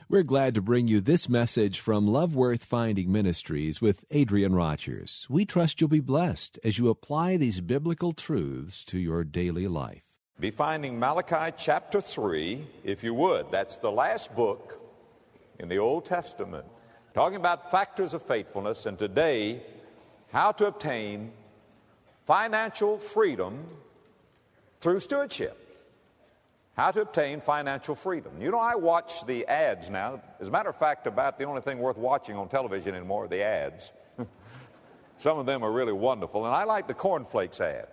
We're glad to bring you this message from Love Worth Finding Ministries with Adrian Rogers. We trust you'll be blessed as you apply these biblical truths to your daily life. Be finding Malachi chapter 3, if you would. That's the last book in the Old Testament, talking about factors of faithfulness, and today, how to obtain financial freedom through stewardship. How to obtain financial freedom. You know, I watch the ads now. As a matter of fact, about the only thing worth watching on television anymore are the ads. Some of them are really wonderful, and I like the cornflakes ad.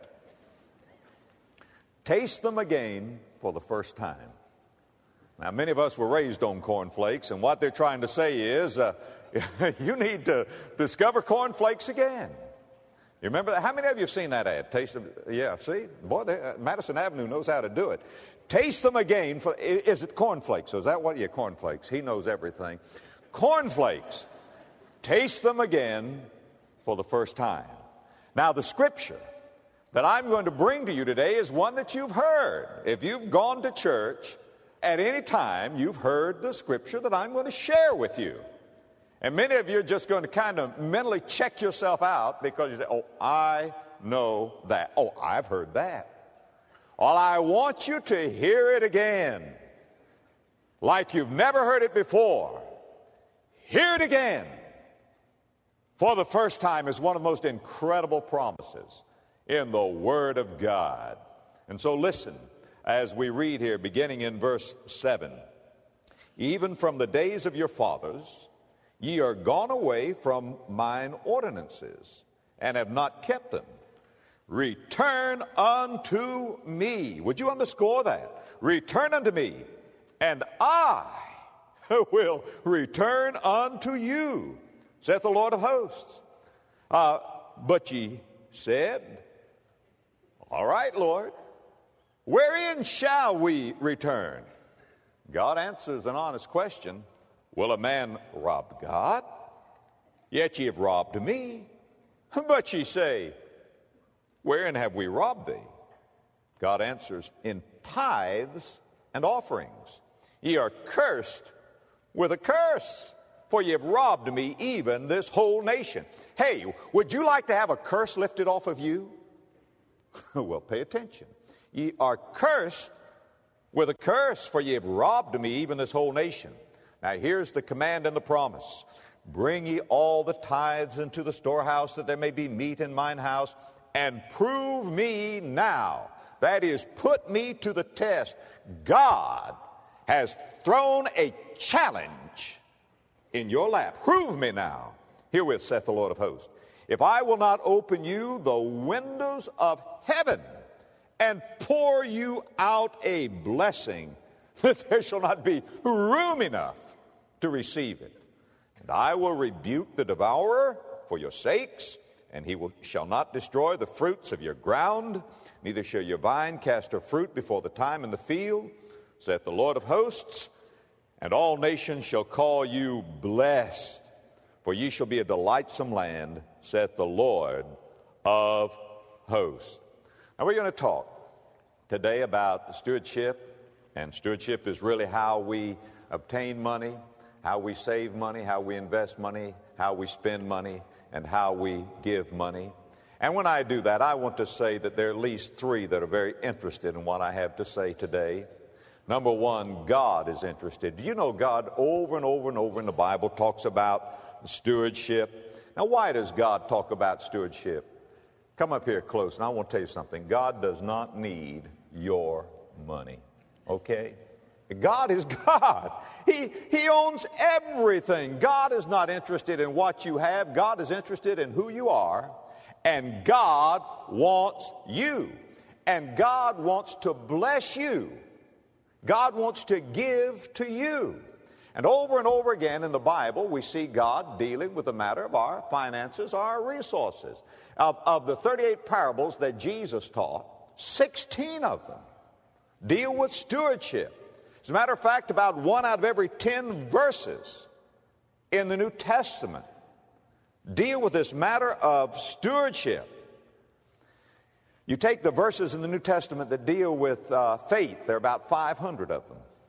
Taste them again for the first time. Now, many of us were raised on cornflakes, and what they're trying to say is, you need to discover cornflakes again. You remember that? How many of you have seen that ad? Taste them. Yeah, see? Boy, Madison Avenue knows how to do it. Taste them again for, is it cornflakes? So is that what? Yeah, cornflakes. He knows everything. Cornflakes. Taste them again for the first time. Now, the scripture that I'm going to bring to you today is one that you've heard. If you've gone to church at any time, you've heard the scripture that I'm going to share with you. And many of you are just going to kind of mentally check yourself out because you say, oh, I know that. Oh, I've heard that. Well, I want you to hear it again like you've never heard it before. Hear it again for the first time is one of the most incredible promises in the Word of God. And so listen as we read here, beginning in verse 7. Even from the days of your fathers, ye are gone away from mine ordinances, and have not kept them. Return unto me. Would you underscore that? Return unto me, and I will return unto you, saith the Lord of hosts. But ye said, all right, Lord, wherein shall we return? God answers an honest question. Will a man rob God? Yet ye have robbed me. But ye say, wherein have we robbed thee? God answers, in tithes and offerings. Ye are cursed with a curse, for ye have robbed me, even this whole nation. Hey, would you like to have a curse lifted off of you? Well, pay attention. Ye are cursed with a curse, for ye have robbed me, even this whole nation. Now here's the command and the promise. Bring ye all the tithes into the storehouse, that there may be meat in mine house, and prove me now. That is, put me to the test. God has thrown a challenge in your lap. Prove me now. Herewith saith the Lord of hosts, if I will not open you the windows of heaven and pour you out a blessing, that there shall not be room enough to receive it. And I will rebuke the devourer for your sakes, and he shall not destroy the fruits of your ground, neither shall your vine cast her fruit before the time in the field, saith the Lord of hosts. And all nations shall call you blessed, for ye shall be a delightsome land, saith the Lord of hosts. Now we're going to talk today about stewardship, and stewardship is really how we obtain money, how we save money, how we invest money, how we spend money, and how we give money. And when I do that, I want to say that there are at least three that are very interested in what I have to say today. Number one, God is interested. Do you know God over and over and over in the Bible talks about stewardship? Now, why does God talk about stewardship? Come up here close, and I want to tell you something. God does not need your money, okay? God is God. He owns everything. God is not interested in what you have. God is interested in who you are. And God wants you. And God wants to bless you. God wants to give to you. And over again in the Bible, we see God dealing with the matter of our finances, our resources. Of the 38 parables that Jesus taught, 16 of them deal with stewardship. As a matter of fact, about 1 out of every 10 verses in the New Testament deal with this matter of stewardship. You take the verses in the New Testament that deal with faith, there are about 500 of them.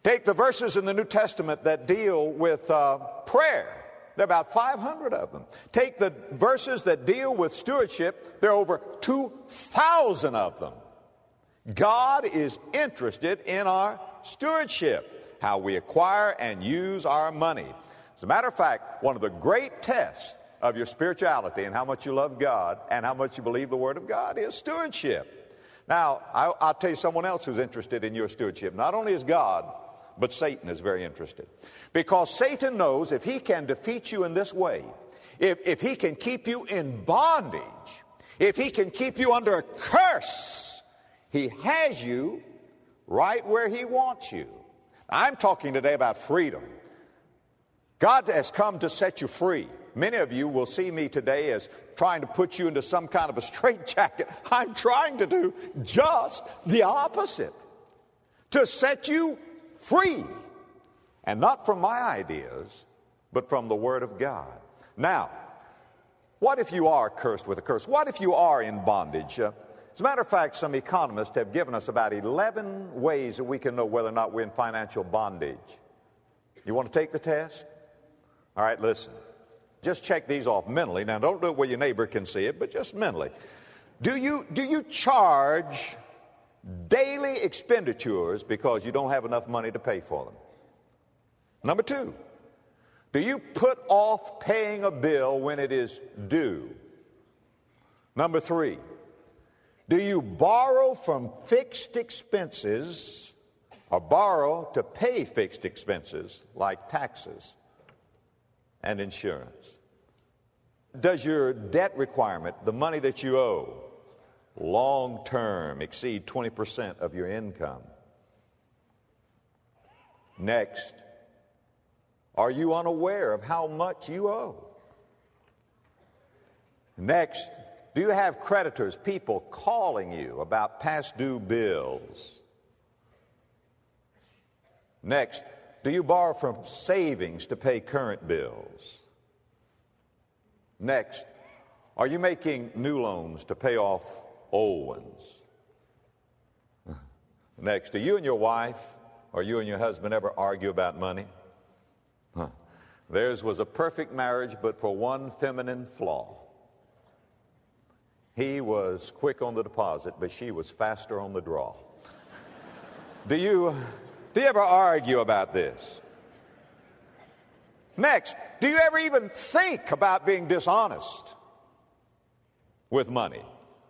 Take the verses in the New Testament that deal with prayer. There are about 500 of them. Take the verses that deal with stewardship. There are over 2,000 of them. God is interested in our stewardship, how we acquire and use our money. As a matter of fact, one of the great tests of your spirituality and how much you love God and how much you believe the Word of God is stewardship. Now, I'll tell you someone else who's interested in your stewardship. Not only is God, but Satan is very interested. Because Satan knows if he can defeat you in this way, if he can keep you in bondage, if he can keep you under a curse, he has you right where he wants you. I'm talking today about freedom. God has come to set you free. Many of you will see me today as trying to put you into some kind of a straitjacket. I'm trying to do just the opposite. To set you free. And not from my ideas, but from the Word of God. Now, what if you are cursed with a curse? What if you are in bondage? As a matter of fact, some economists have given us about 11 ways that we can know whether or not we're in financial bondage. You want to take the test? All right, listen. Just check these off mentally. Now, don't do it where your neighbor can see it, but just mentally. Do you charge daily expenditures because you don't have enough money to pay for them? Number two, do you put off paying a bill when it is due? Number three, do you borrow from fixed expenses or borrow to pay fixed expenses like taxes and insurance? Does your debt requirement, the money that you owe, long term exceed 20% of your income? Next, are you unaware of how much you owe? Next, do you have creditors, people calling you about past due bills? Next, do you borrow from savings to pay current bills? Next, are you making new loans to pay off old ones? Next, do you and your wife or you and your husband ever argue about money? Theirs was a perfect marriage, but for one feminine flaw. He was quick on the deposit, but she was faster on the draw. Do you ever argue about this? Next, do you ever even think about being dishonest with money?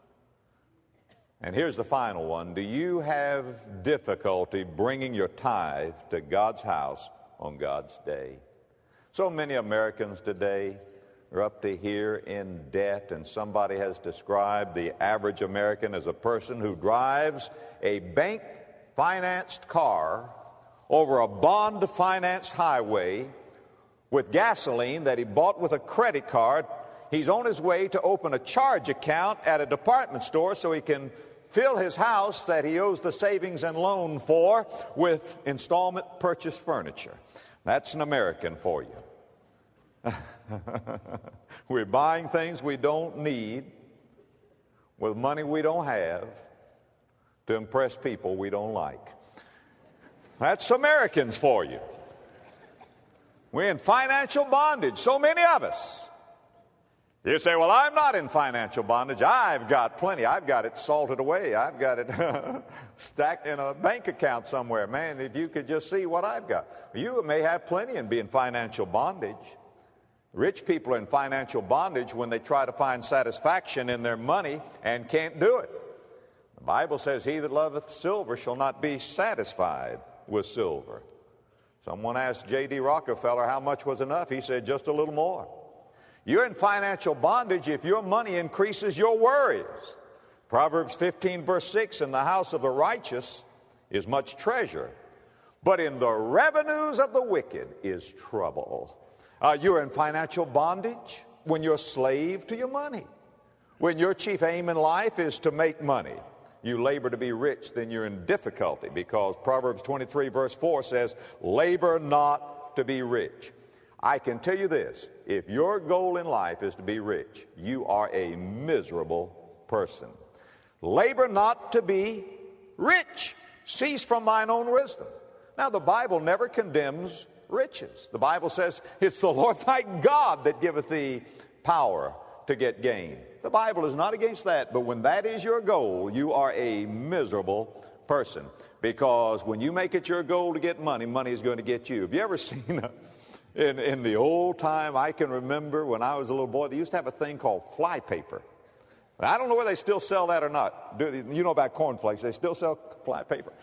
And here's the final one. Do you have difficulty bringing your tithe to God's house on God's day? So many Americans today are up to here in debt, and somebody has described the average American as a person who drives a bank-financed car over a bond-financed highway with gasoline that he bought with a credit card. He's on his way to open a charge account at a department store so he can fill his house that he owes the savings and loan for with installment purchased furniture. That's an American for you. We're buying things we don't need with money we don't have to impress people we don't like. That's Americans for you. We're in financial bondage, so many of us. You say, well, I'm not in financial bondage. I've got plenty. I've got it salted away. I've got it stacked in a bank account somewhere. Man, if you could just see what I've got. You may have plenty and be in financial bondage. Rich people are in financial bondage when they try to find satisfaction in their money and can't do it. The Bible says, he that loveth silver shall not be satisfied with silver. Someone asked J.D. Rockefeller how much was enough. He said, just a little more. You're in financial bondage if your money increases your worries. Proverbs 15, verse 6, in the house of the righteous is much treasure, but in the revenues of the wicked is trouble. You're in financial bondage when you're a slave to your money. When your chief aim in life is to make money, you labor to be rich, then you're in difficulty, because Proverbs 23, verse 4 says, labor not to be rich. I can tell you this, if your goal in life is to be rich, you are a miserable person. Labor not to be rich. Cease from thine own wisdom. Now, the Bible never condemns riches. The Bible says it's the Lord thy God that giveth thee power to get gain. The Bible is not against that, but when that is your goal, you are a miserable person. Because when you make it your goal to get money, money is going to get you. Have you ever seen in the old time, I can remember when I was a little boy, they used to have a thing called fly paper. I don't know whether they still sell that or not. You know about cornflakes, they still sell fly paper.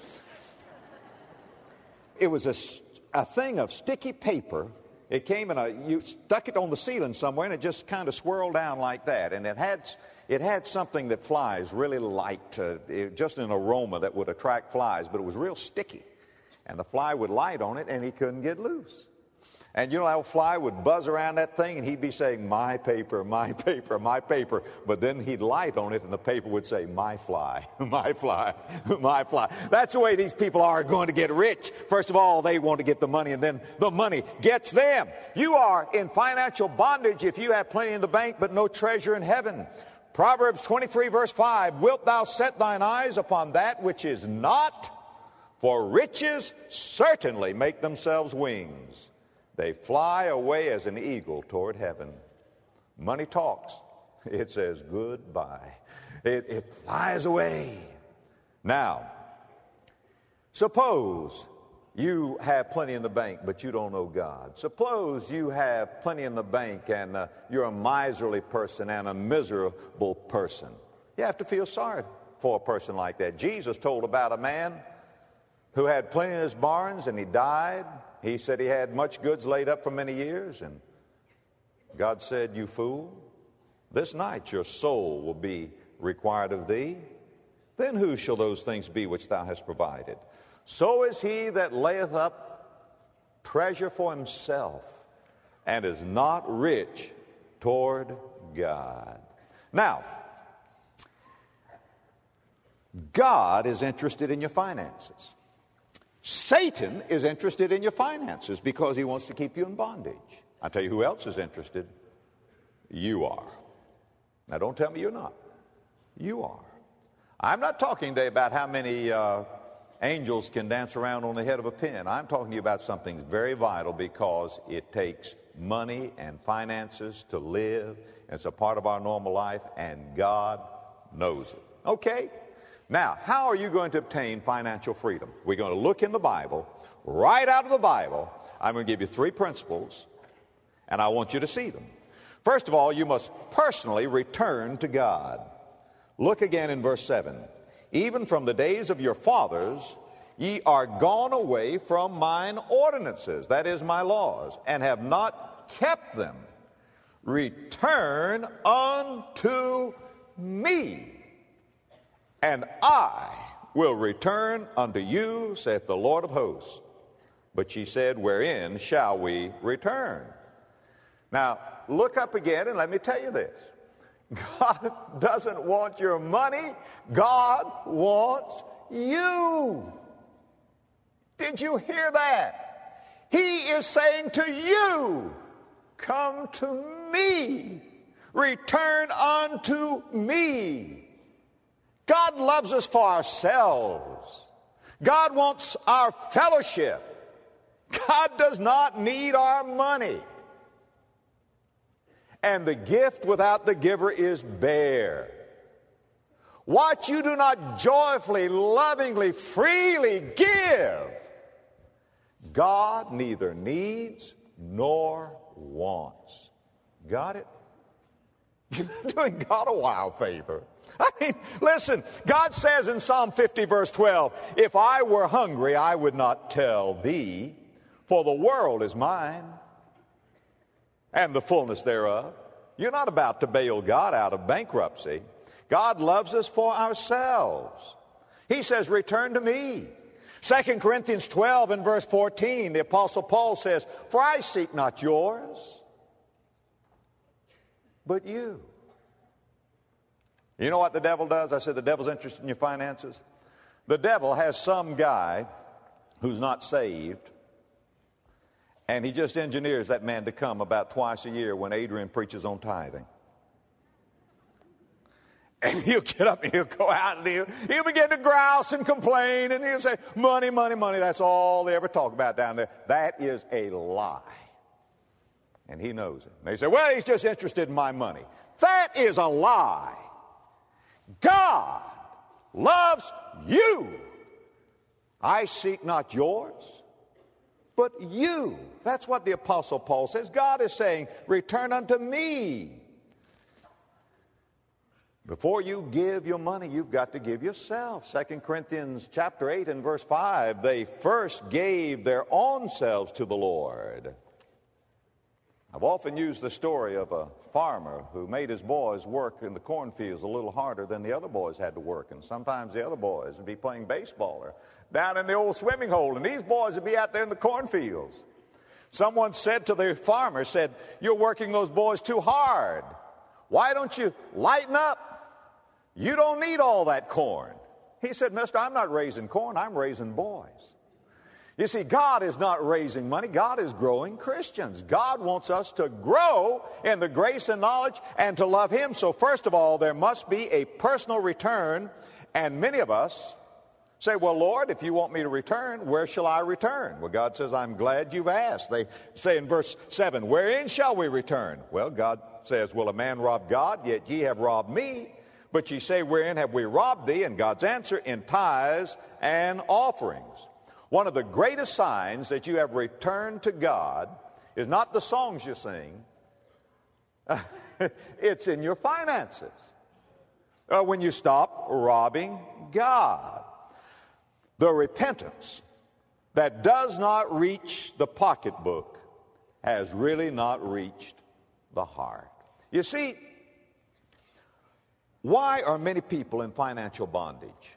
It was a thing of sticky paper. It came you stuck it on the ceiling somewhere, and it just kind of swirled down like that. And it had something that flies really liked, just an aroma that would attract flies, but it was real sticky. And the fly would light on it, and he couldn't get loose. And you know how a fly would buzz around that thing, and he'd be saying, my paper, my paper, my paper. But then he'd light on it, and the paper would say, my fly, my fly, my fly. That's the way these people are going to get rich. First of all, they want to get the money, and then the money gets them. You are in financial bondage if you have plenty in the bank, but no treasure in heaven. Proverbs 23, verse 5, wilt thou set thine eyes upon that which is not? For riches certainly make themselves wings. They fly away as an eagle toward heaven. Money talks. It says goodbye. It flies away. Now, suppose you have plenty in the bank, but you don't know God. Suppose you have plenty in the bank and you're a miserly person and a miserable person. You have to feel sorry for a person like that. Jesus told about a man who had plenty in his barns and he died. He said he had much goods laid up for many years, and God said, you fool, this night your soul will be required of thee. Then who shall those things be which thou hast provided? So is he that layeth up treasure for himself and is not rich toward God. Now, God is interested in your finances. Satan is interested in your finances because he wants to keep you in bondage. I'll tell you who else is interested. You are. Now, don't tell me you're not. You are. I'm not talking today about how many angels can dance around on the head of a pin. I'm talking to you about something very vital because it takes money and finances to live. It's a part of our normal life, and God knows it. Okay? Now, how are you going to obtain financial freedom? We're going to look in the Bible, right out of the Bible. I'm going to give you 3 principles, and I want you to see them. First of all, you must personally return to God. Look again in verse 7. Even from the days of your fathers, ye are gone away from mine ordinances, that is, my laws, and have not kept them. Return unto me, and I will return unto you, saith the Lord of hosts. But ye said, wherein shall we return? Now, look up again and let me tell you this. God doesn't want your money. God wants you. Did you hear that? He is saying to you, come to me. Return unto me. God loves us for ourselves. God wants our fellowship. God does not need our money. And the gift without the giver is bare. What you do not joyfully, lovingly, freely give, God neither needs nor wants. Got it? You're doing God a wild favor. I mean, listen, God says in Psalm 50, verse 12, if I were hungry, I would not tell thee, for the world is mine, and the fullness thereof. You're not about to bail God out of bankruptcy. God loves us for ourselves. He says, return to me. 2 Corinthians 12 and verse 14, the Apostle Paul says, for I seek not yours, but you. You know what the devil does? I said the devil's interested in your finances. The devil has some guy who's not saved, and he just engineers that man to come about twice a year when Adrian preaches on tithing. And he'll get up and he'll go out and he'll begin to grouse and complain, and he'll say, money, money, money. That's all they ever talk about down there. That is a lie. And he knows it. And they say, well, he's just interested in my money. That is a lie. God loves you. I seek not yours, but you. That's what the Apostle Paul says. God is saying, return unto me. Before you give your money, you've got to give yourself. 2 Corinthians chapter 8 and verse 5, they first gave their own selves to the Lord. I've often used the story of a farmer who made his boys work in the cornfields a little harder than the other boys had to work. And sometimes the other boys would be playing baseball or down in the old swimming hole, and these boys would be out there in the cornfields. Someone said to the farmer, said, you're working those boys too hard. Why don't you lighten up? You don't need all that corn. He said, mister, I'm not raising corn, I'm raising boys. You see, God is not raising money. God is growing Christians. God wants us to grow in the grace and knowledge and to love Him. So first of all, there must be a personal return. And many of us say, well, Lord, if you want me to return, where shall I return? Well, God says, I'm glad you've asked. They say in verse 7, wherein shall we return? Well, God says, will a man rob God? Yet ye have robbed me. But ye say, wherein have we robbed thee? And God's answer, in tithes and offerings. One of the greatest signs that you have returned to God is not the songs you sing. It's in your finances. When you stop robbing God. The repentance that does not reach the pocketbook has really not reached the heart. You see, why are many people in financial bondage?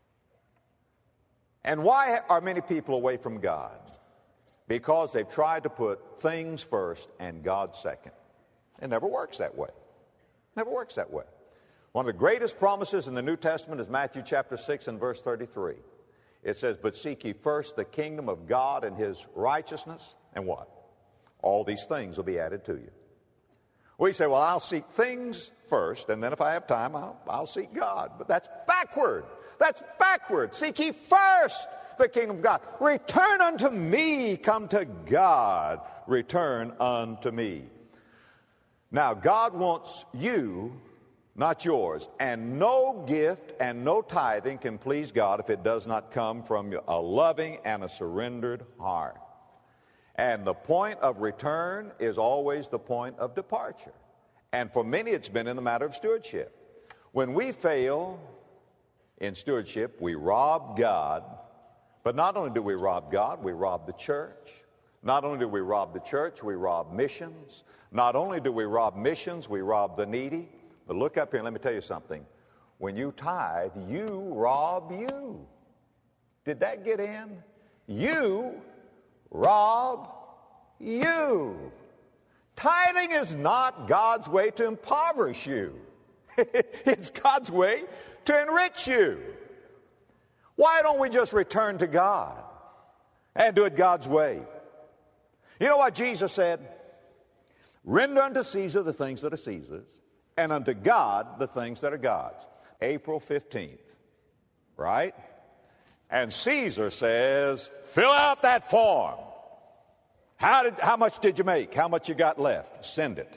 And why are many people away from God? Because they've tried to put things first and God second. It never works that way. Never works that way. One of the greatest promises in the New Testament is Matthew chapter 6 and verse 33. It says, but seek ye first the kingdom of God and His righteousness, and what? All these things will be added to you. We say, well, I'll seek things first, and then if I have time, I'll seek God. But that's backward. That's backward. Seek ye first the kingdom of God. Return unto me. Come to God. Return unto me. Now, God wants you, not yours. And no gift and no tithing can please God if it does not come from a loving and a surrendered heart. And the point of return is always the point of departure. And for many, it's been in the matter of stewardship. When we fail in stewardship, we rob God. But not only do we rob God, we rob the church. Not only do we rob the church, we rob missions. Not only do we rob missions, we rob the needy. But look up here and let me tell you something. When you tithe, you rob you. Did that get in? You rob you. Tithing is not God's way to impoverish you. It's God's way to enrich you. Why don't we just return to God and do it God's way? You know what Jesus said? Render unto Caesar the things that are Caesar's, and unto God the things that are God's. April 15th, right? And Caesar says, fill out that form. How much did you make? How much you got left? Send it.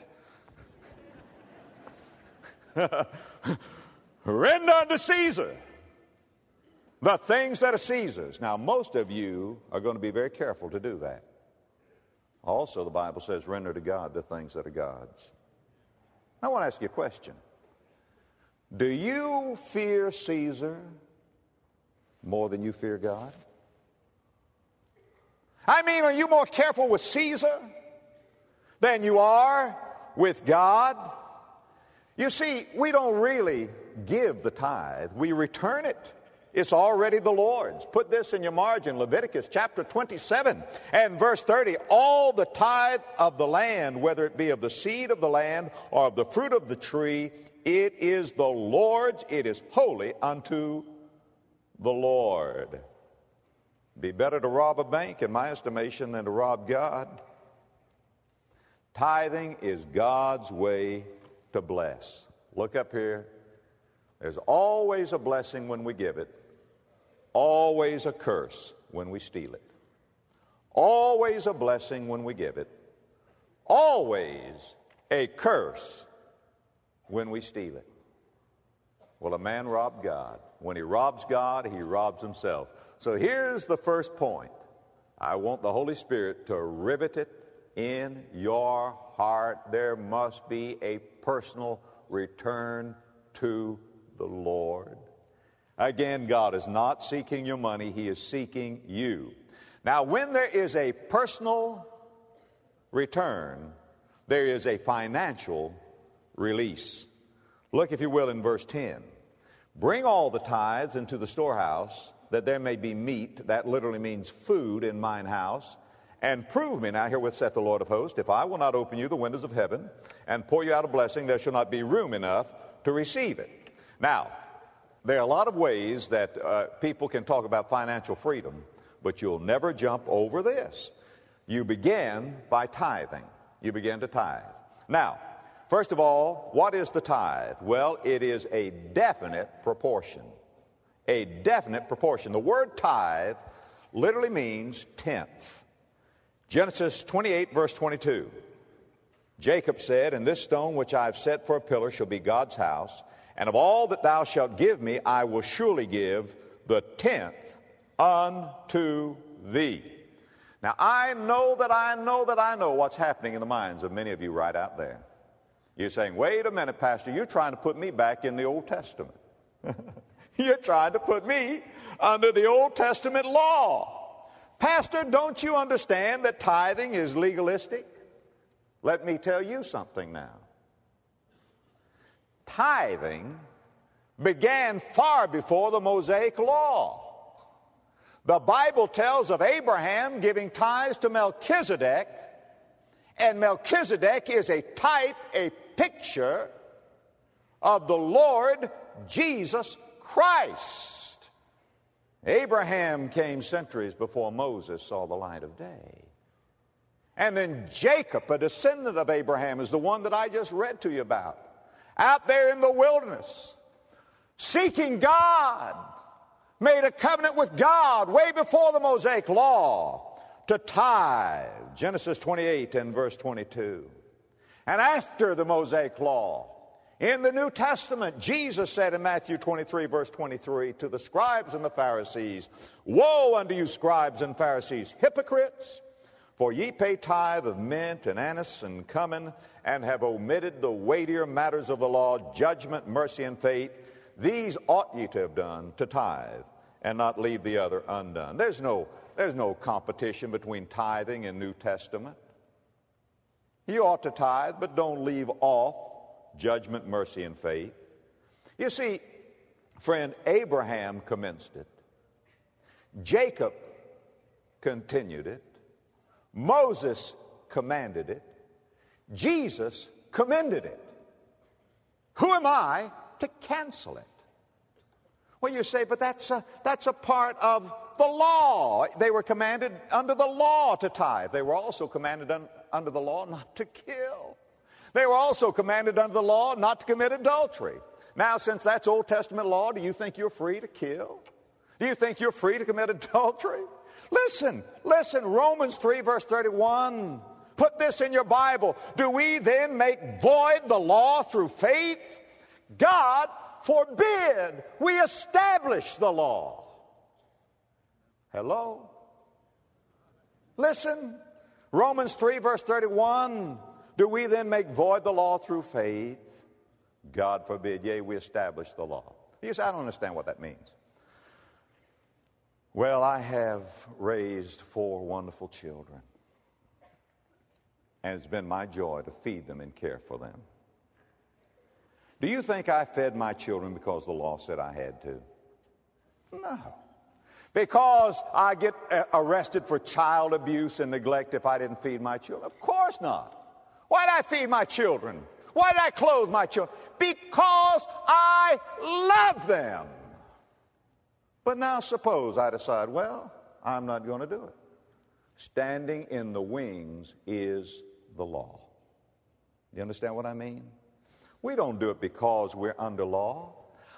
Render unto Caesar the things that are Caesar's. Now, most of you are going to be very careful to do that. Also, the Bible says, render to God the things that are God's. I want to ask you a question. Do you fear Caesar more than you fear God? I mean, are you more careful with Caesar than you are with God? You see, we don't really give the tithe. We return it. It's already the Lord's. Put this in your margin, Leviticus chapter 27 and verse 30. All the tithe of the land, whether it be of the seed of the land or of the fruit of the tree, it is the Lord's. It is holy unto the Lord. Be better to rob a bank, in my estimation, than to rob God. Tithing is God's way to bless. Look up here. There's always a blessing when we give it, always a curse when we steal it. Always a blessing when we give it, always a curse when we steal it. Well, a man robbed God. When he robs God, he robs himself. So here's the first point. I want the Holy Spirit to rivet it in your heart. There must be a personal return to the Lord. Again, God is not seeking your money. He is seeking you. Now, when there is a personal return, there is a financial release. Look, if you will, in verse 10. Bring all the tithes into the storehouse, that there may be meat, that literally means food, in mine house. And prove me, now herewith saith the Lord of hosts, if I will not open you the windows of heaven and pour you out a blessing, there shall not be room enough to receive it. Now, there are a lot of ways that people can talk about financial freedom, but you'll never jump over this. You begin by tithing. You begin to tithe. Now, first of all, what is the tithe? Well, it is a definite proportion. A definite proportion. The word tithe literally means tenth. Genesis 28, verse 22. Jacob said, and this stone which I have set for a pillar shall be God's house, and of all that thou shalt give me, I will surely give the tenth unto thee. Now, I know what's happening in the minds of many of you right out there. You're saying, wait a minute, Pastor, you're trying to put me back in the Old Testament. You're trying to put me under the Old Testament law. Pastor, don't you understand that tithing is legalistic? Let me tell you something now. Tithing began far before the Mosaic law. The Bible tells of Abraham giving tithes to Melchizedek, and Melchizedek is a type, a picture of the Lord Jesus Christ. Abraham came centuries before Moses saw the light of day. And then Jacob, a descendant of Abraham, is the one that I just read to you about. Out there in the wilderness, seeking God, made a covenant with God way before the Mosaic law to tithe. Genesis 28 and verse 22. And after the Mosaic law, in the New Testament, Jesus said in Matthew 23, verse 23, to the scribes and the Pharisees, woe unto you, scribes and Pharisees, hypocrites! For ye pay tithe of mint and anise and cumin, and have omitted the weightier matters of the law, judgment, mercy, and faith. These ought ye to have done, to tithe, and not leave the other undone. There's no competition between tithing and New Testament. You ought to tithe, but don't leave off judgment, mercy, and faith. You see, friend, Abraham commenced it. Jacob continued it. Moses commanded it. Jesus commended it. Who am I to cancel it? Well, you say, but that's a part of the law. They were commanded under the law to tithe. They were also commanded under the law not to kill. They were also commanded under the law not to commit adultery. Now, since that's Old Testament law, do you think you're free to kill? Do you think you're free to commit adultery? Listen, Romans 3, verse 31. Put this in your Bible. Do we then make void the law through faith? God forbid. We establish the law. Hello? Listen, Romans 3, verse 31. Do we then make void the law through faith? God forbid. Yea, we establish the law. You say, I don't understand what that means. Well, I have raised 4 wonderful children, and it's been my joy to feed them and care for them. Do you think I fed my children because the law said I had to? No. Because I get arrested for child abuse and neglect if I didn't feed my children? Of course not. Why did I feed my children? Why did I clothe my children? Because I love them. But now suppose I decide, well, I'm not going to do it. Standing in the wings is the law. You understand what I mean? We don't do it because we're under law.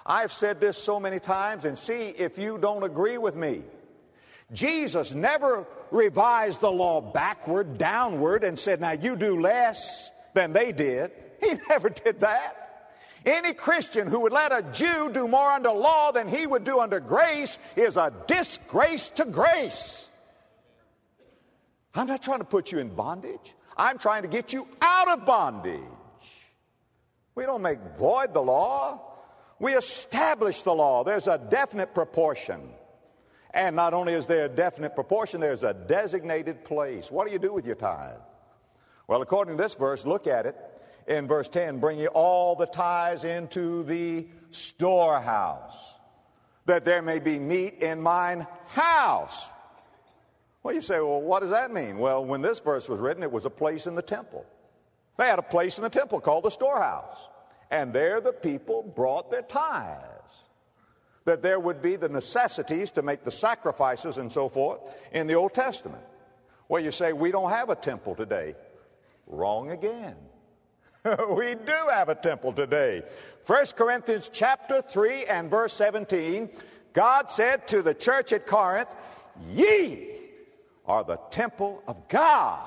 I've said this so many times, and see if you don't agree with me. Jesus never revised the law backward, downward, and said, now you do less than they did. He never did that. Any Christian who would let a Jew do more under law than he would do under grace is a disgrace to grace. I'm not trying to put you in bondage. I'm trying to get you out of bondage. We don't make void the law. We establish the law. There's a definite proportion. And not only is there a definite proportion, there's a designated place. What do you do with your tithe? Well, according to this verse, look at it. In verse 10, bring ye all the tithes into the storehouse, that there may be meat in mine house. Well, you say, well, what does that mean? Well, when this verse was written, it was a place in the temple. They had a place in the temple called the storehouse. And there the people brought their tithes. That there would be the necessities to make the sacrifices and so forth in the Old Testament. Well, you say, we don't have a temple today. Wrong again. We do have a temple today. 1 Corinthians chapter 3 and verse 17, God said to the church at Corinth, ye are the temple of God.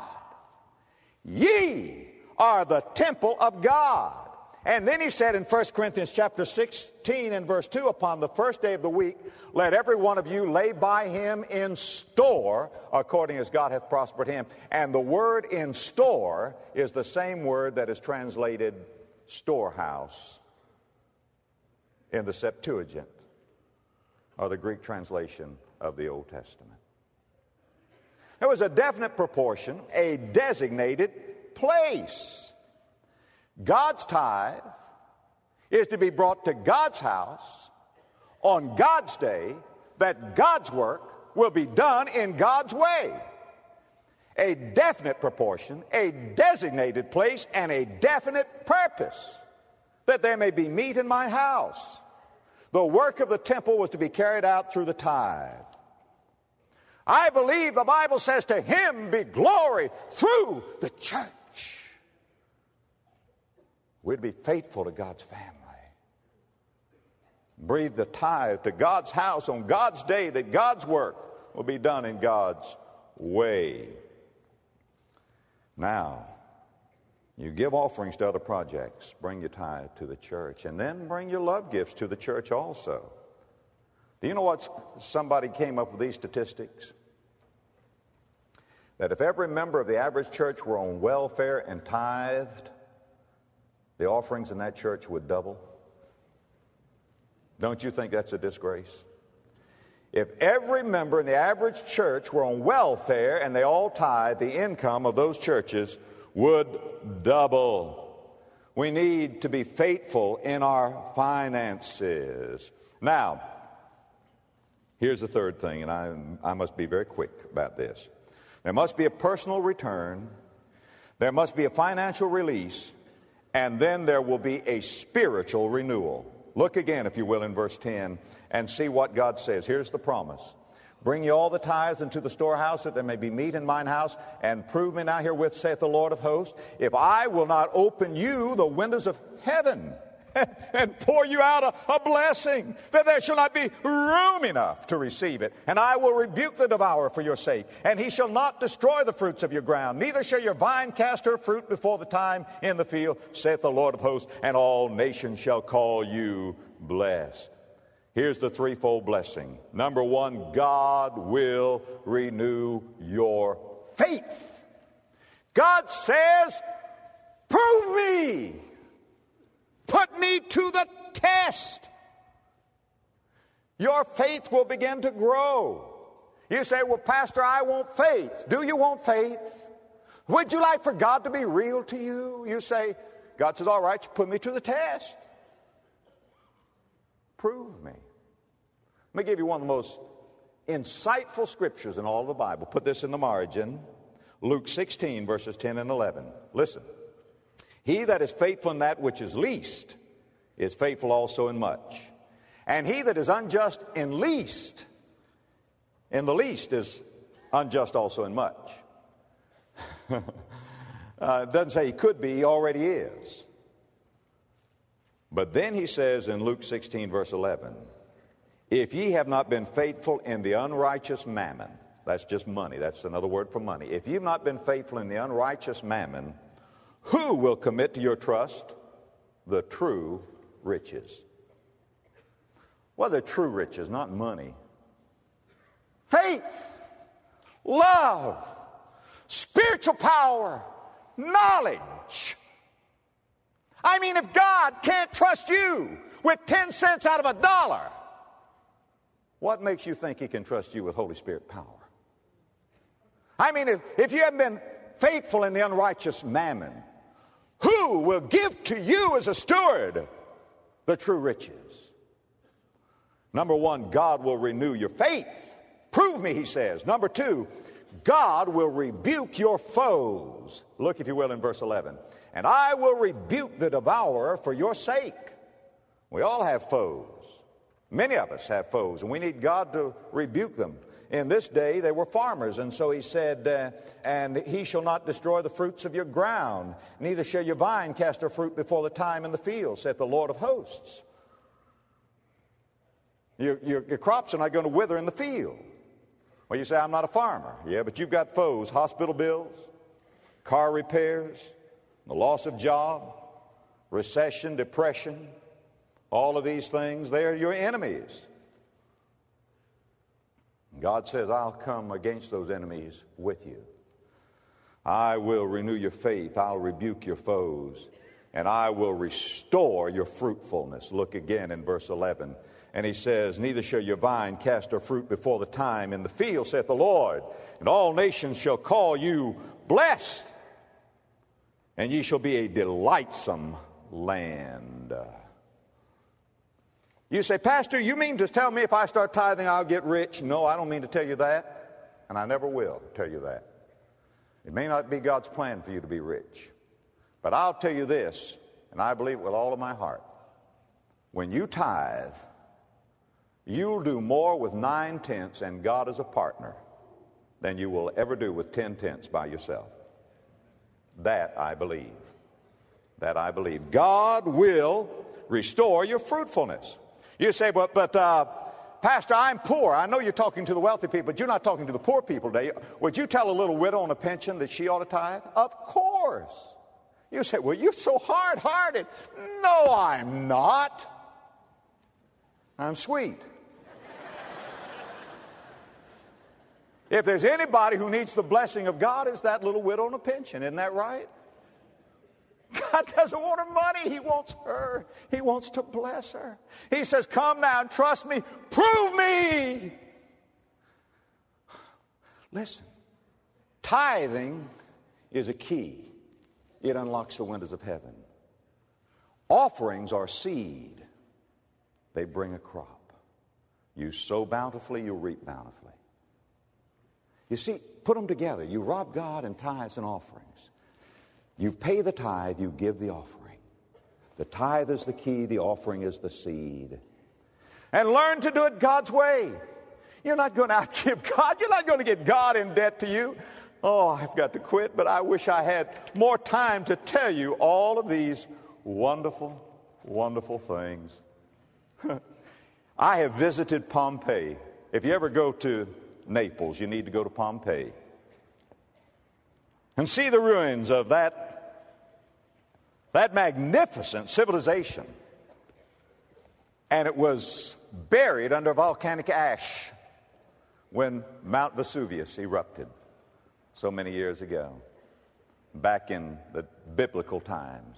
Ye are the temple of God. And then he said in 1 Corinthians chapter 16 and verse 2, upon the first day of the week, let every one of you lay by him in store, according as God hath prospered him. And the word in store is the same word that is translated storehouse in the Septuagint, or the Greek translation of the Old Testament. There was a definite proportion, a designated place. God's tithe is to be brought to God's house on God's day, that God's work will be done in God's way. A definite proportion, a designated place, and a definite purpose, that there may be meat in my house. The work of the temple was to be carried out through the tithe. I believe the Bible says to him be glory through the church. We'd be faithful to God's family. Breathe the tithe to God's house on God's day, that God's work will be done in God's way. Now, you give offerings to other projects. Bring your tithe to the church. And then bring your love gifts to the church also. Do you know what somebody came up with these statistics? That if every member of the average church were on welfare and tithed, the offerings in that church would double. Don't you think that's a disgrace? If every member in the average church were on welfare and they all tithe, the income of those churches would double. We need to be faithful in our finances. Now, here's the third thing, and I must be very quick about this. There must be a personal return. There must be a financial release. And then there will be a spiritual renewal. Look again, if you will, in verse 10 and see what God says. Here's the promise. Bring ye all the tithes into the storehouse, that there may be meat in mine house, and prove me now herewith, saith the Lord of hosts, if I will not open you the windows of heaven and pour you out a blessing, that there shall not be room enough to receive it. And I will rebuke the devourer for your sake, and he shall not destroy the fruits of your ground, neither shall your vine cast her fruit before the time in the field, saith the Lord of hosts, and all nations shall call you blessed. Here's the threefold blessing. Number one, God will renew your faith. God says, prove me. Put me to the test. Your faith will begin to grow. You say, well, Pastor, I want faith. Do you want faith? Would you like for God to be real to you? You say, God says, all right, you put me to the test. Prove me. Let me give you one of the most insightful scriptures in all of the Bible. Put this in the margin. Luke 16, verses 10 and 11. Listen. He that is faithful in that which is least is faithful also in much. And he that is unjust in the least is unjust also in much. It doesn't say he could be, he already is. But then he says in Luke 16, verse 11, if ye have not been faithful in the unrighteous mammon, that's just money, that's another word for money. If you've not been faithful in the unrighteous mammon, who will commit to your trust the true riches? Well, they're true riches, not money. Faith, love, spiritual power, knowledge. I mean, if God can't trust you with 10 cents out of a dollar, what makes you think he can trust you with Holy Spirit power? I mean, if you haven't been faithful in the unrighteous mammon, who will give to you as a steward the true riches? Number one, God will renew your faith. Prove me, he says. Number two, God will rebuke your foes. Look, if you will, in verse 11. And I will rebuke the devourer for your sake. We all have foes. Many of us have foes, and we need God to rebuke them. In this day, they were farmers, and so he said, and he shall not destroy the fruits of your ground, neither shall your vine cast her fruit before the time in the field, saith the Lord of hosts. Your crops are not going to wither in the field. Well, you say, I'm not a farmer. Yeah, but you've got foes, hospital bills, car repairs, the loss of job, recession, depression, all of these things, they are your enemies. God says, I'll come against those enemies with you. I will renew your faith. I'll rebuke your foes. And I will restore your fruitfulness. Look again in verse 11. And he says, neither shall your vine cast her fruit before the time in the field, saith the Lord. And all nations shall call you blessed. And ye shall be a delightsome land. You say, Pastor, you mean to tell me if I start tithing I'll get rich? No, I don't mean to tell you that, and I never will tell you that. It may not be God's plan for you to be rich, but I'll tell you this, and I believe it with all of my heart. When you tithe, you'll do more with 9/10 and God as a partner than you will ever do with 10/10 by yourself. That I believe. That I believe. God will restore your fruitfulness. You say, but Pastor, I'm poor. I know you're talking to the wealthy people, but you're not talking to the poor people today. Would you tell a little widow on a pension that she ought to tithe? Of course. You say, well, you're so hard-hearted. No, I'm not. I'm sweet. If there's anybody who needs the blessing of God, it's that little widow on a pension. Isn't that right? God doesn't want her money. He wants her. He wants to bless her. He says, come now and trust me. Prove me. Listen, tithing is a key. It unlocks the windows of heaven. Offerings are seed. They bring a crop. You sow bountifully, you'll reap bountifully. You see, put them together. You rob God in tithes and offerings. You pay the tithe, you give the offering. The tithe is the key, the offering is the seed. And learn to do it God's way. You're not going to outgive God. You're not going to get God in debt to you. Oh, I've got to quit, but I wish I had more time to tell you all of these wonderful, wonderful things. I have visited Pompeii. If you ever go to Naples, you need to go to Pompeii and see the ruins of that magnificent civilization. And it was buried under volcanic ash when Mount Vesuvius erupted so many years ago, back in the biblical times.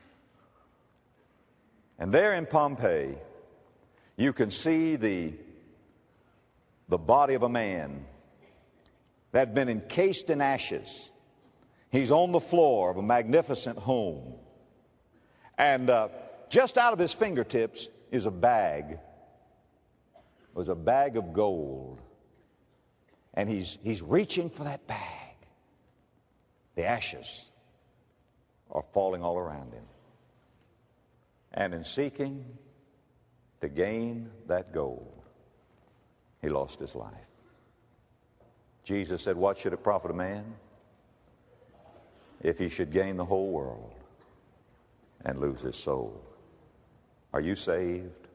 And there in Pompeii, you can see the body of a man that had been encased in ashes. He's on the floor of a magnificent home. And just out of his fingertips is a bag. It was a bag of gold. And he's reaching for that bag. The ashes are falling all around him. And in seeking to gain that gold, he lost his life. Jesus said, what should it profit a man if he should gain the whole world and lose his soul? Are you saved?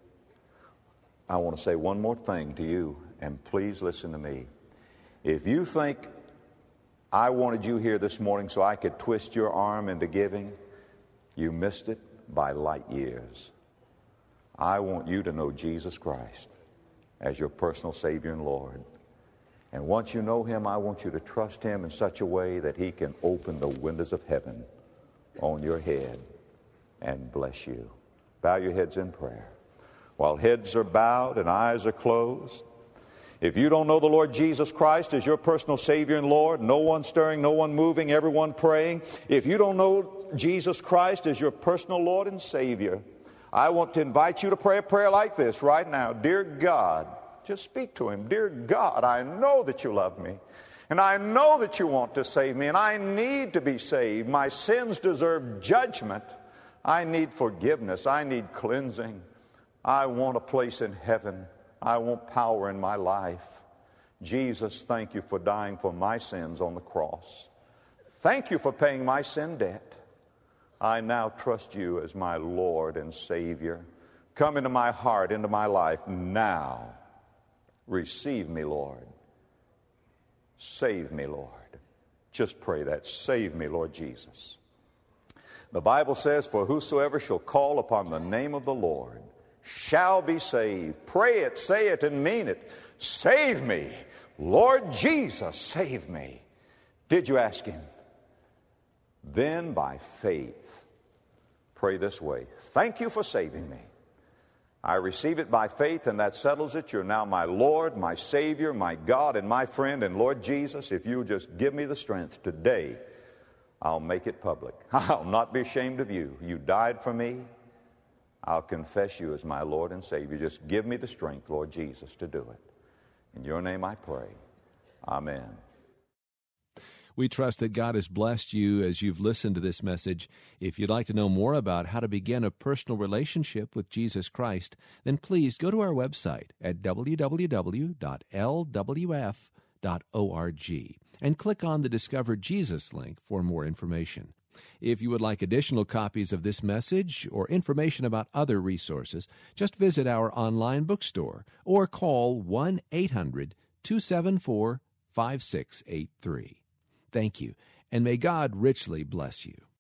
I want to say one more thing to you, and please listen to me. If you think I wanted you here this morning so I could twist your arm into giving, you missed it by light years. I want you to know Jesus Christ as your personal Savior and Lord. And once you know Him, I want you to trust Him in such a way that He can open the windows of heaven on your head and bless you. Bow your heads in prayer. While heads are bowed and eyes are closed, if you don't know the Lord Jesus Christ as your personal Savior and Lord, no one stirring, no one moving, everyone praying. If you don't know Jesus Christ as your personal Lord and Savior, I want to invite you to pray a prayer like this right now. Dear God, just speak to Him. Dear God, I know that you love me, and I know that you want to save me, and I need to be saved. My sins deserve judgment. I need forgiveness. I need cleansing. I want a place in heaven. I want power in my life. Jesus, thank you for dying for my sins on the cross. Thank you for paying my sin debt. I now trust you as my Lord and Savior. Come into my heart, into my life now. Receive me, Lord. Save me, Lord. Just pray that. Save me, Lord Jesus. The Bible says, for whosoever shall call upon the name of the Lord shall be saved. Pray it, say it, and mean it. Save me. Lord Jesus, save me. Did you ask Him? Then by faith, pray this way. Thank you for saving me. I receive it by faith, and that settles it. You're now my Lord, my Savior, my God, and my friend. And Lord Jesus, if you'll just give me the strength today, I'll make it public. I'll not be ashamed of you. You died for me. I'll confess you as my Lord and Savior. Just give me the strength, Lord Jesus, to do it. In your name I pray. Amen. We trust that God has blessed you as you've listened to this message. If you'd like to know more about how to begin a personal relationship with Jesus Christ, then please go to our website at www.lwf.org and click on the Discover Jesus link for more information. If you would like additional copies of this message or information about other resources, just visit our online bookstore or call 1-800-274-5683. Thank you, and may God richly bless you.